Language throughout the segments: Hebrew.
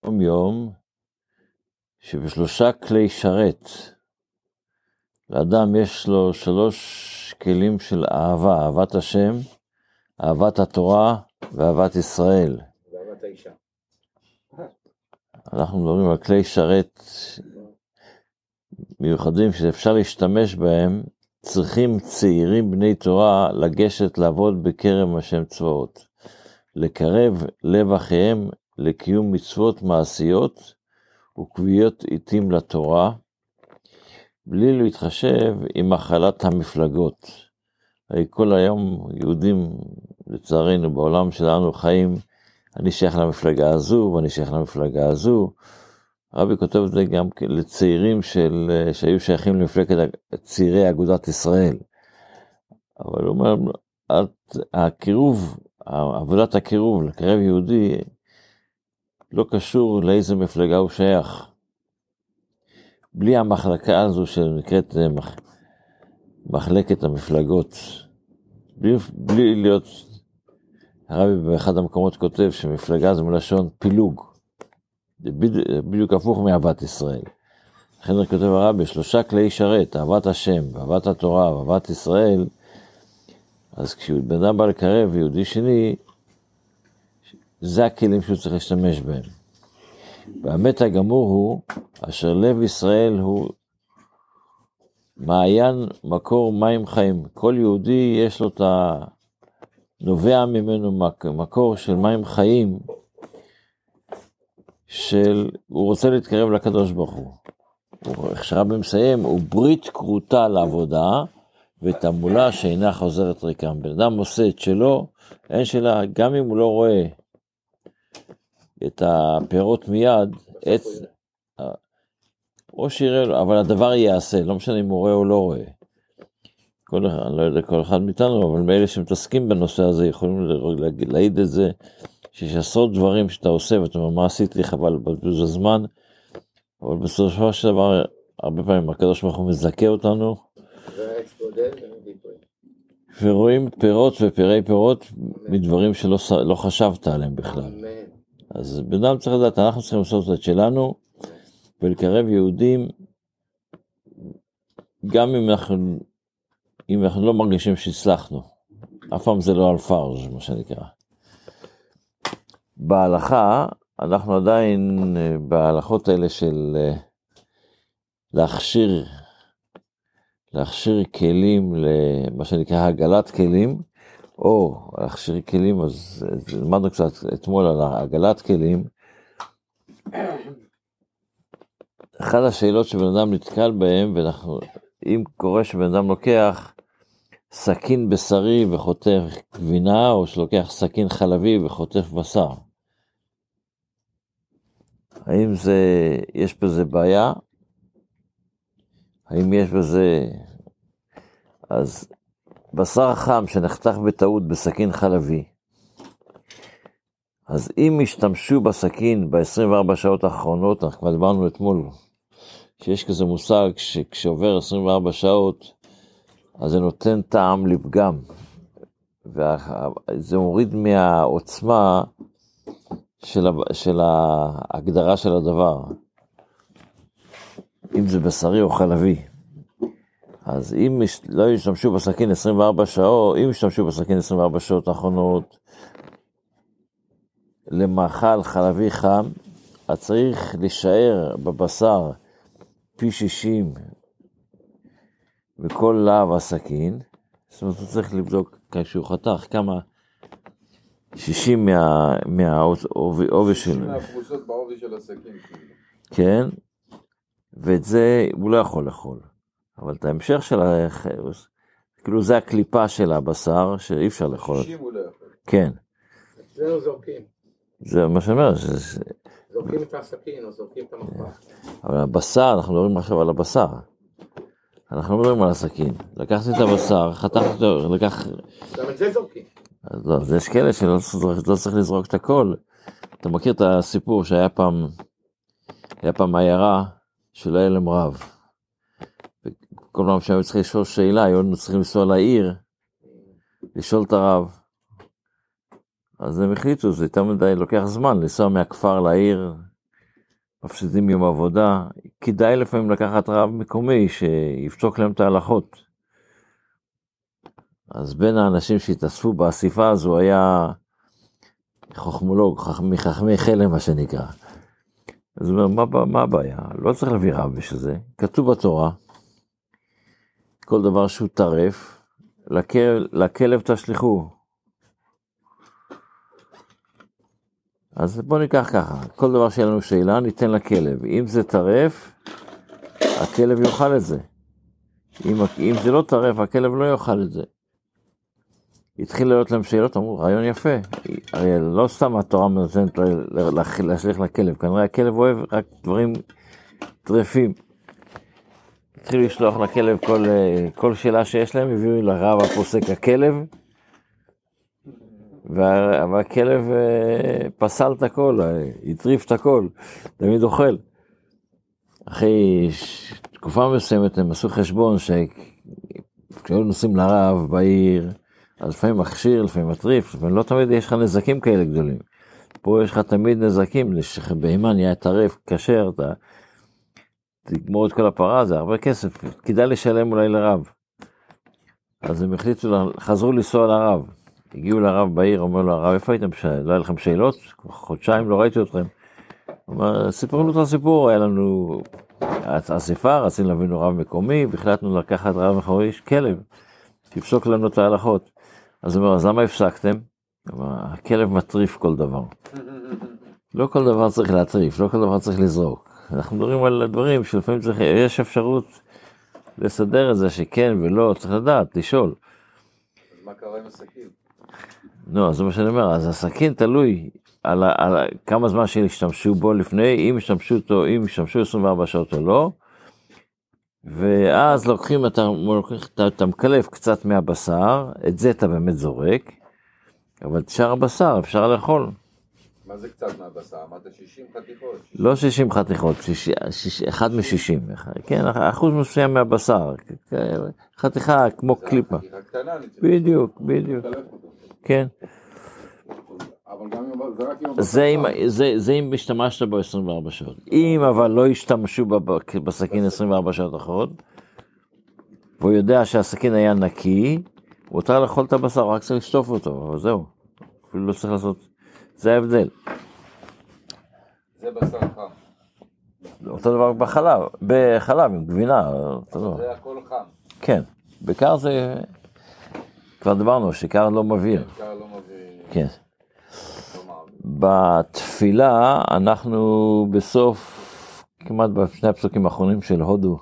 יום שבשלושה כלי שרת, לאדם יש לו 3 כלים של אהבה, אהבת השם, אהבת התורה ואהבת ישראל. ואהבת האישה. אנחנו מדברים על כלי שרת מיוחדים שאפשר להשתמש בהם. צריכים צעירים בני תורה לגשת לעבוד בכרם השם צבאות, לקרב לב אחיהם לקיום מצוות מעשיות וקביעות עיתים לתורה, בלי להתחשב עם החלת המפלגות. הרי כל היום יהודים לצערנו בעולם שלנו חיים, אני שייך למפלגה הזו ואני שייך למפלגה הזו. הרבי כותב את זה גם לצעירים שהיו שייכים למפלגת צעירי אגודת ישראל. אבל הוא אומר, הקירוב, עבודת הקירוב לקרב יהודי לא קשור לאיזה מפלגה הוא שייך. בלי המחלקה הזו שנקראת מחלקת המפלגות, בלי להיות, הרבי באחד המקומות כותב שמפלגה זה מלשון פילוג, זה בדיוק הפוך מאהבת ישראל. לכן כותב הרבי, 3 כלי שרת, אהבת השם, אהבת התורה ואהבת ישראל. אז כשבן אדם בא לקרב יהודי שני, זה הכלים שהוא צריך להשתמש בהם. והאמת הגמור הוא, אשר לב ישראל הוא מעיין מקור מים חיים. כל יהודי יש לו את נובע ממנו מקור של מים חיים, הוא רוצה להתקרב לקדוש ברוך הוא. איך שרבי מסיים, הוא ברית קרוטה לעבודה, ותעמולה שאינה חוזרת ריקם. בן אדם עושה את שלו, אין שלה, גם אם הוא לא רואה את הפירות מיד, או שיראה לו, אבל הדבר יעשה, לא משנה אם הוא רואה או לא רואה. אני לא יודע כל אחד מאיתנו, אבל מאלה שמתעסקים בנושא הזה, יכולים להעיד את זה, שיש עשרות דברים שאתה עושה, ואתה אומר, מה עשיתי חבל בזבוז הזמן, אבל בסופו של דבר, הרבה פעמים הקדוש ברוך הוא מזכה אותנו, ורואים פירות ופירי פירות, מדברים שלא חשבת עליהם בכלל. אז בן אדם צריך לדעת, אנחנו צריכים לעשות את שלנו, ולקרב יהודים, גם אם אנחנו לא מרגישים שהצלחנו. אף פעם זה לא על פארג', מה שנקרא. בהלכה, אנחנו עדיין בהלכות האלה של להכשיר כלים, למה שנקרא הגלת כלים, או להכשיר כלים, אז למדנו קצת אתמול על הגלת כלים. אחת השאלות שבן אדם נתקל בהם, אם קורה שבן אדם לוקח סכין בשרי וחותך גבינה, או שלוקח סכין חלבי וחותך בשר, האם יש בזה בעיה? האם יש בזה, אז בשר חם שנחתך בטעות בסכין חלבי, אז אם השתמשו בסכין ב-24 שעות האחרונות, אנחנו כבר דיברנו אתמול, שיש כזה מושג שכשעובר 24 שעות, אז זה נותן טעם לפגם, וזה מוריד מהעוצמה של ההגדרה של הדבר, אם זה בשרי או חלבי. אז אם לא ישתמשו בסכין 24 שעות, אם ישתמשו בסכין 24 שעות האחרונות, למאכל חלבי חם, אז צריך להישאר בבשר פי 60 וכל להב הסכין. זאת אומרת, הוא צריך לבדוק כשהוא חתך כמה 60 מהעובי שלו. 60 מהפרוסות בעובי של הסכין. כן, ואת זה הוא לא יכול לאכול. אבל את ההמשך של כאילו זה הקליפה של הבשר שאי אפשר לאכול. 60 הוא לא יכול. כן. זה לא זורקים. זה מה שאומר. זורקים את הסכין או זורקים את המחבט. אבל הבשר, אנחנו מדברים עכשיו על הבשר. אנחנו מדברים על הסכין. לקחתי את הבשר, חתכתי אותו, גם את זה זורקים. לא, יש כאלה שלא צריך לזרוק את הכל. אתה מכיר את הסיפור שהיה פעם עיירה של אלם רב. כל פעם שהיו צריכים לשאול שאלה, היו צריכים לנסוע לעיר, לשאול את הרב. אז הם החליטו, זה יותר מדי לוקח זמן לנסוע מהכפר לעיר, מפסידים יום עבודה, כדאי לפעמים לקחת רב מקומי שיפסוק להם את ההלכות. אז בין האנשים שהתאספו באסיפה הזו היה חכמולוג, מחכמי חלם מה שנקרא. אז הוא אומר, מה הבעיה? לא צריך להביא רב בשביל זה. כתוב בתורה, כל דבר שהוא טרף, לכלב תשליחו. אז בוא ניקח ככה, כל דבר שיהיה לנו שאלה, ניתן לכלב. אם זה טרף, הכלב יאכל את זה. אם זה לא טרף, הכלב לא יאכל את זה. התחיל להיות להם שאלות, אמרו, רעיון יפה. הרי לא סתם התורה מנסנת להשליך לכלב, כנראה הכלב אוהב רק דברים טרפים. התחילו לשלוח לכלב כל שאלה שיש להם, הביאו לרב הפוסק הכלב, והכלב פסל את הכל, הטריף את הכל, תמיד אוכל. אחרי תקופה מסוימת הם עשו חשבון שכשהיו נוסעים לרב בעיר, אז לפעמים מכשיר, לפעמים מטריף, לפעמים לא תמיד יש לך נזקים כאלה גדולים. פה יש לך תמיד נזקים, בהימן יהיה טרף, קשר, אתה תגמור את כל הפרה, זה הרבה כסף, כדאי לשלם אולי לרב. אז הם החליטו, חזרו לנסוע לרב, הגיעו לרב בעיר, אומר לו, הרב, איפה הייתם? לא היה לכם שאלות? חודשיים לא ראיתי אתכם. הוא אומר, סיפרו לנו את הסיפור, היה לנו אסיפה, רצינו להביא רב מקומי, והחלטנו לקחת רב מקומי, כלב, תפסוק לנו את ההלכות. אז הוא אומר, אז למה הפסקתם? הכלב מטריף כל דבר. לא כל דבר צריך להטריף, לא כל דבר צריך לזרוק. אנחנו מדברים על דברים שלפעמים יש אפשרות לסדר את זה שכן ולא, צריך לדעת, לשאול. אז מה קרה עם הסכין? לא, אז זה מה שאני אומר, אז הסכין תלוי על כמה זמן שהשתמשו בו לפני, אם השתמשו 24 שעות או לא, ואז לוקחים, אתה מקלף קצת מהבשר, את זה אתה באמת זורק, אבל את שאר הבשר אפשר לאכול. מה זה קצת מהבשר? אמרת 60 חתיכות? לא 60 חתיכות, 1 מ-60, כן, אחוז מסוים מהבשר, חתיכה כמו קליפה. חתיכה קטנה. בדיוק, כן. אבל גם זה רק עם זה אם השתמשת בו 24 שעות. אם אבל לא השתמשו בסכין 24 שעות אחרות, והוא יודע שהסכין היה נקי, הוא רוצה לאכול את הבשר, רק צריך לשטוף אותו, אבל זהו. אפילו לא צריך לעשות, זה ההבדל. זה בשר חם. אותו דבר בחלב עם גבינה. זה הכל חם. כן, בקר זה, כבר דיברנו, שקר לא מביא. קר לא מביא. כן. בתפילה אנחנו בסוף, כמעט בשני הפסוקים האחרונים של הודו,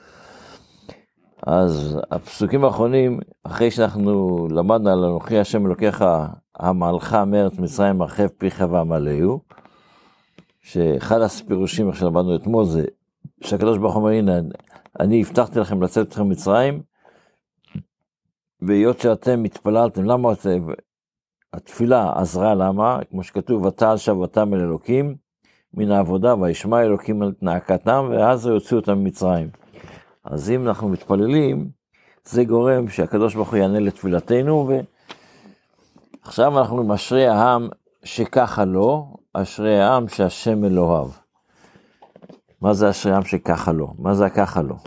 אז הפסוקים האחרונים, אחרי שאנחנו למדנו על אנוכי השם אלוקיך, המלך מארץ מצרים מרחב פיך ועמלהו, שאחד הפירושים איך שלמדנו אתמול זה, שהקדוש ברוך הוא אומר, הנה, אני הבטחתי לכם לצאת אתכם מצרים, והיות שאתם התפללתם, למה התפילה עזרה, למה? כמו שכתוב, ותעל שבתם אל אלוקים, מן העבודה, וישמע אלוקים על נאקתם, ואז יוציאו אותם ממצרים. אז אם אנחנו מתפללים, זה גורם שהקדוש ברוך הוא יענה לתפילתנו, ועכשיו אנחנו עם אשרי העם שככה לא, אשרי העם שהשם אלוהיו. מה זה אשרי העם שככה לא? מה זה הככה לא?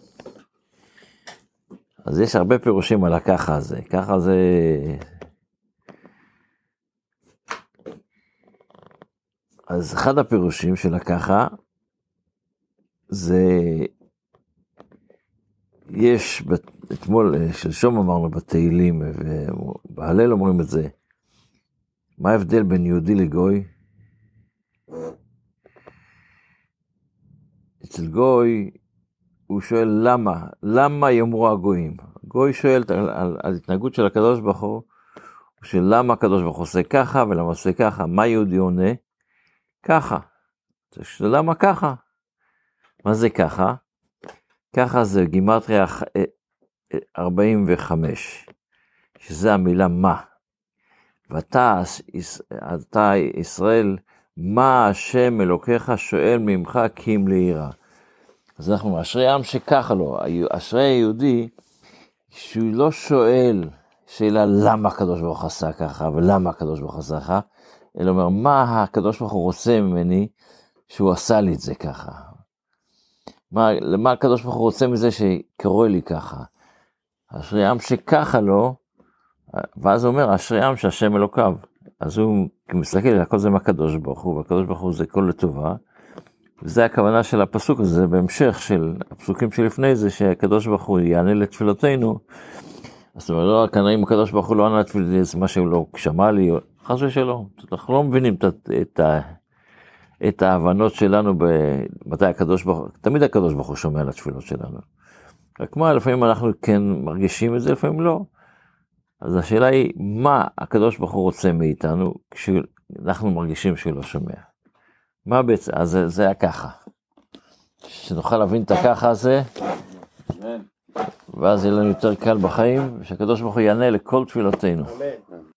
אז יש הרבה פירושים על הככה הזה. ככה זה... אז אחד הפירושים של הככה, זה... יש, אתמול, שלשום אמרנו בתהילים, ובהלל אומרים את זה, מה ההבדל בין יהודי לגוי? אצל גוי, הוא שואל למה יאמרו הגויים? גוי שואל על התנהגות של הקדוש ברוך הוא, של למה הקדוש ברוך הוא עושה ככה ולמה עושה ככה, מה יהודי עונה? ככה. למה ככה? מה זה ככה? ככה זה גימטריה 45, שזה המילה מה. ואתה ישראל, מה השם אלוקיך שואל ממך כי אם ליראה. אז אנחנו אשרי עם שככה לו, אשרי היהודי, שהוא לא שואל שאלה למה הקדוש ברוך הוא עשה ככה, ולמה הקדוש ברוך הוא עשה ככה, אלא אומר מה הקדוש ברוך הוא רוצה ממני, שהוא עשה לי את זה ככה. למה הקדוש ברוך הוא רוצה מזה שקרוי לי ככה? אשרי עם שככה לו, ואז הוא אומר, אשרי עם שהשם אלוקיו. אז הוא מסתכל, הכל זה מהקדוש ברוך הוא, והקדוש ברוך הוא זה כל לטובה, וזה הכוונה של הפסוק הזה, זה בהמשך של הפסוקים שלפני זה, שהקדוש ברוך הוא יענה לתפילותינו. זאת אומרת, לא, כנראה אם הקדוש ברוך הוא לא ענה לתפילותינו, זה מה שהוא לא שמע לי, חס ושלום. אנחנו לא מבינים את ההבנות שלנו במתי הקדוש ברוך הוא, תמיד הקדוש ברוך הוא שומע לתפילות שלנו. רק מה, לפעמים אנחנו כן מרגישים את זה, לפעמים לא. אז השאלה היא, מה הקדוש ברוך הוא רוצה מאיתנו, כשאנחנו מרגישים שהוא לא שומע? מה בעצם? אז זה היה ככה. שנוכל להבין את הככה הזה, ואז יהיה לנו יותר קל בחיים, שהקדוש ברוך הוא יענה לכל תפילותינו.